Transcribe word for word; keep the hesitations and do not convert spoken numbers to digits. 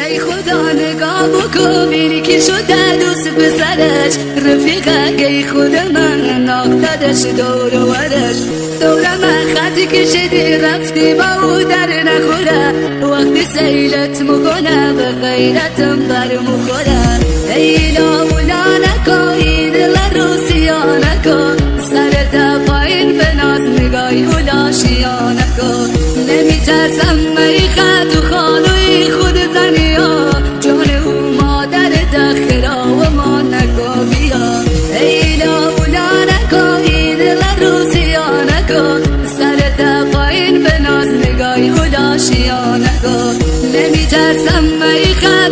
ای خدا نگاه بکن بینی که شده دوست پسرش رفیقه ای خود من ناختدش دور و ورش دور من خطی کشیدی رفتی با او در نخوره وقتی سیلت مکنه به غیرتم بر مخوره ای لاولا نکن این دل رو سیا نکن سرت پایین به ناز نگاهی اولا شیا نکن نمی ترسم ای خط و خالوی خود زنی ها جان او مادر دخرا و ما نکن بیا ای لاولا نکن این دل رو سیا نکن سرت پایین به ناز نگاهی اولا شیا نکن نمی ترسم ای خط